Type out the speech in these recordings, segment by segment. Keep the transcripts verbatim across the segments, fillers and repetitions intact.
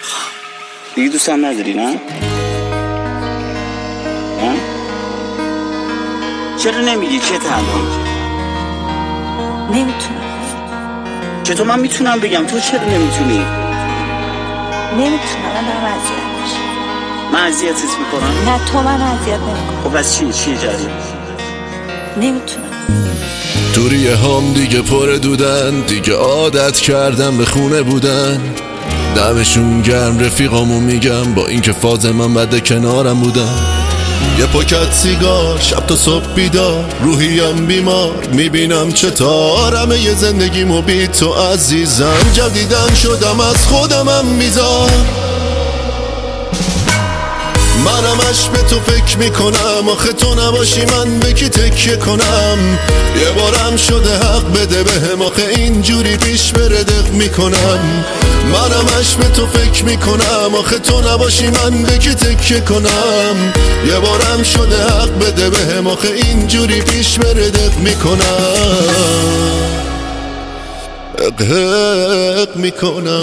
دیگه دوستم نداری نه؟ ها؟ چرا نمیگی چه الان؟ نمیتونم. چطور من میتونم بگم تو چرا نمیتونی؟ نمیتونم، من دارم اذیت میشم. من اذیتت میکنم؟ نه تو من اذیت نمیکنم. خب از چی؟ چیه جریان؟ نمیتونم. دوریه هم دیگه پر دودن، دیگه عادت کردم به خونه بودن. دمشون گرم رفیقامو میگم، با اینکه فاز من بده کنارم بودن. یه پاکت سیگار شب تا صبح بیدار، روحیم بیمار، میبینم چطارم یه زندگیمو بی تو عزیزم. جدیدن شدم از خودمم میزار، منمش به تو فکر میکنم. آخه تو نباشی من به کی تکیه کنم؟ یه بارم شده حق بده بهم، آخه اینجوری پیش بره دق میکنم. منمش به تو فکر میکنم، آخه تو نباشی من به کی تکیه کنم؟ یه بارم شده حق بده بهم، آخه اینجوری پیش بره دق میکنم. حق حق میکنم.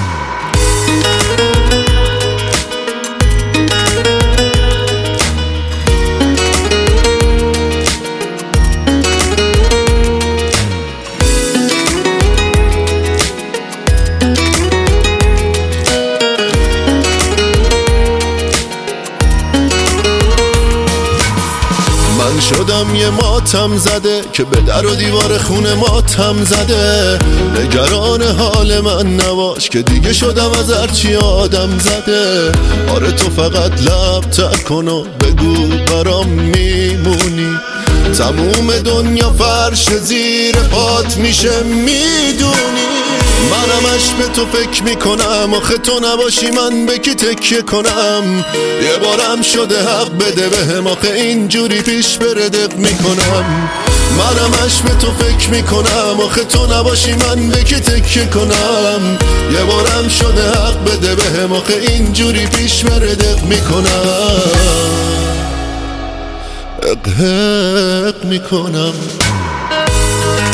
من شدم یه ماتم زده که به در و دیوار خونه ماتم زده. نگران حال من نباش که دیگه شدم از هرچی آدم زده. آره تو فقط لب تر کن و بگو برام میمونی. تموم دنیا فرش زیر پات میشه میدونی. منمش به تو فکر میکنم، آخه تو نباشی من به کی تکیه کنم؟ یه بارم شده حق بده بهم، آخه اینجوری پیش بره دق میکنم. منمش به تو فکر میکنم، آخه تو نباشی من به کی تکیه کنم؟ یه بارم شده حق بده بهم، آخه اینجوری پیش بره دق میکنم. حق حق میکنم.